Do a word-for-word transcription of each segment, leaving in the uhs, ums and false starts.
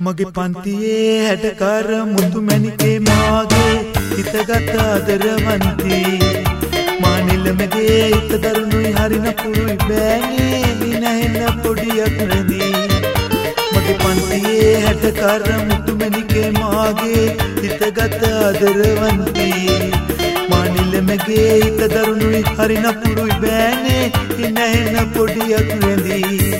මගේ පන්තියේ හැඩකාර මුතු මැණිකේ මාගේ හිතගත ආදරවන්ති මානිලමගේ හිත දරුණුයි හරින පුරුයි බෑනේ නැහෙන පොඩියක් රැඳී මගේ පන්තියේ හැඩකාර මුතු මැණිකේ මාගේ හිතගත ආදරවන්ති මානිලමගේ හිත දරුණුයි හරින පුරුයි බෑනේ නැහෙන පොඩියක් රැඳී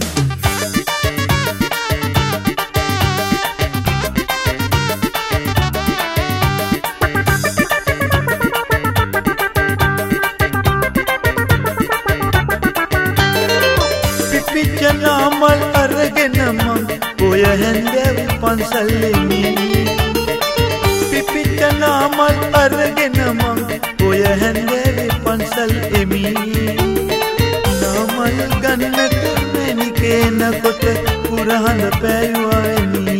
नामल अरगन मं पोय हंदेव पंसलेमी पिपिच नामल अरगन मं पोय हंदेव पंसलेमी नामल गन्नत मेनिके नකොට පුරහඳ පෑයුවානි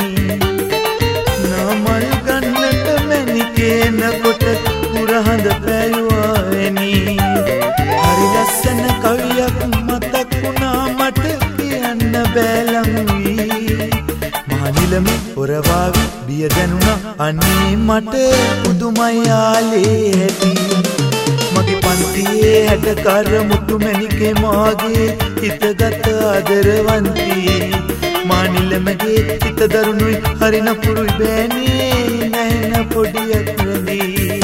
नामल गन्नत मेनिके नකොට පුරහඳ පෑයුවානි හරි ලස්සන කවියක් මතක් වුණා මට කියන්න බැලම් වී මානිලම පොරවාවි බිය දැනුණා අනේ මට පුදුමයි යාලේ ඇති මගේ පන්තියේ හැඩකාර මුතු මැණිකේ මාගේ හිතගත ආදරවන්ති මානිලමගේ හිත දරුණුයි හරින පුරුයි බෑනේ නැහෙන පොඩියක් රැඳී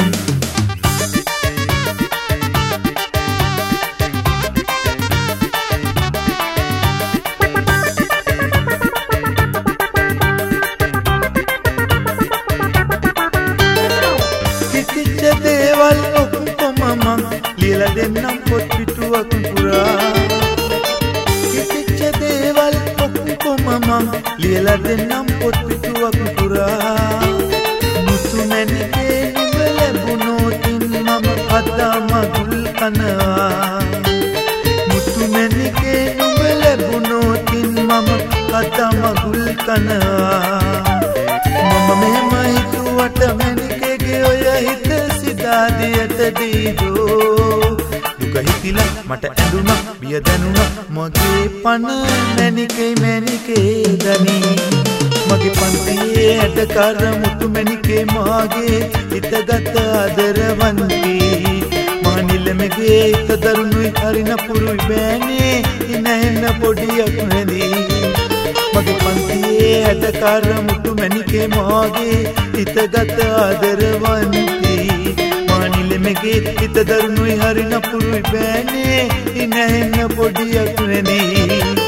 දේවල් ඔක්කොම මං ලියලා දෙන්නම් පොත් පිටුවක් පුරා කිසිච්ච දේවල් ඔක්කොම මං ලියලා දෙන්නම් පොත් පිටුවක් පුරා මුතු මැණිකේ නුඹ ලැබුණොතින් මම අදම ගුල් කනවා මුතු මැණිකේ නුඹ ලැබුණොතින් මම අදම ගුල් කනවා මම මෙහෙම හිතුවට මැණිකේගේ ඔය හිත සිතාදියට දීදෝ දුක හිතිලා මට ඇඬුණා බිය දැනුණා මගේ පන මැණිකේ මැණිකේ දනී මගේ පන්තියේ හැඩකාර මුතු මැණිකේ මාගේ හිතගත ආදරවන්ති මානිලමගේ හිත දරුණුයි හරින පුරුයි බෑනේ නැහෙන පොඩියක් රැඳී මගේ පන්තියේ හැඩකාර මුතු මැණිකේ මාගේ හිතගත ආදරවන්ති මානිලමගේ හිත දරුණුයි හරින පුරුයි බෑනේ නැහෙන පොඩියක් රැඳී